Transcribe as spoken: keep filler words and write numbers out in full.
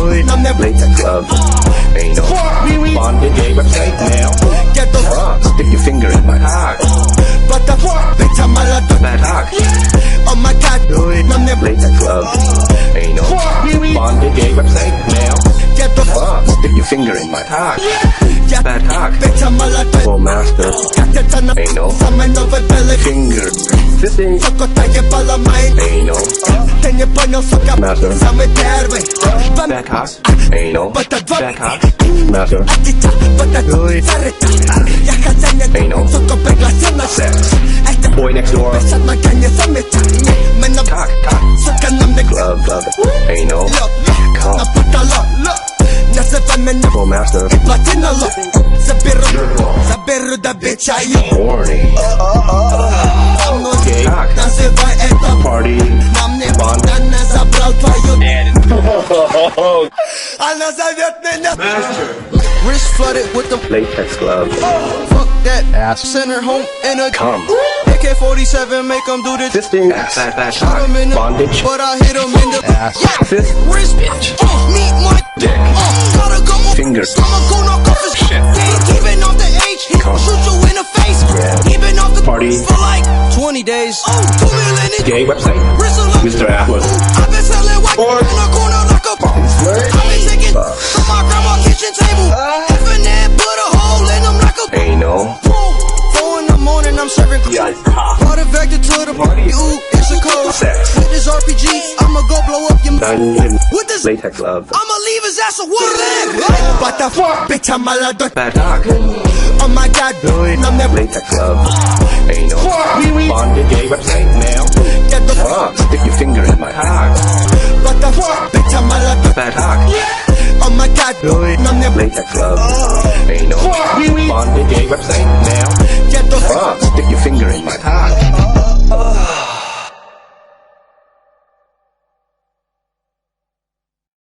Latex Glove. Ain't no bondage gay website now. Get the Fuck, stick your finger in my cock. What the fuck? Bitch, I'm all out. Bad cock. Oh my god, Latex Glove. Ain't no bondage gay website now. get the Fuck, stick your finger in my cock. Bad cock. bitch, I'm all out. Oh master, ain't no Самый новый белый finger fisting. сука, таебала майн. Ain't no Ты не понял, сука, Master. самый первый. bad cock. Ain't no bad cock. Master, Птица, вот это зарыта. Я хозяин, Ain't no сука, пригласил на секс. Это boy next door. от нога не заметит. Мы на Cock, cock. сука, нам не Glove, glove. Ain't no лёг, cock. на потолок, лёг. Называй меня Oh master, плотина, лёг. Заберу, заберу до бича, horny. Gay cock. называй это. Party. Нам не Bond. надо, не забрал твою. Она зовет меня. Wrist flooded with the Latex Glove. fuck that ass. Send her home in a Come. A K forty-seven, make them do the Fisting. Bad, bad Shoot cock. 'em in the Bondage. but I hit them in the ass. Fist. Wrist bitch. Uh, meet my Dick. Uh, gotta go more. Fingers. I'ma go knock off his shit. He ain't keeping off the H. He Come. shoot you in the face. Yeah. Keeping off the Party. for like twenty days. Oh, two million in Gay website. Bristle up. Mister Atlas. I've been selling white in the corner like a I've been taking from my grandma's kitchen table. Effing that, put a hole in them like a Ain't no Four in the morning, I'm serving Yes, cock. Brought it back to the party. You, it's a code. Sex. With this R P G, I'ma go blow up your Dungeon. With this, Latex Glove. I'ma leave his ass a water leg. What the fuck, bitch, I'm all out. Bad cock. Oh my god, нам не Latex Glove. Ain't no bondage gay website now. get the Fuck, stick your finger in my cock. What the fuck, bitch, I'm all out. Bad cock. Oh my god, нам не Latex Glove. Ain't no bondage gay website now. get the Fuck,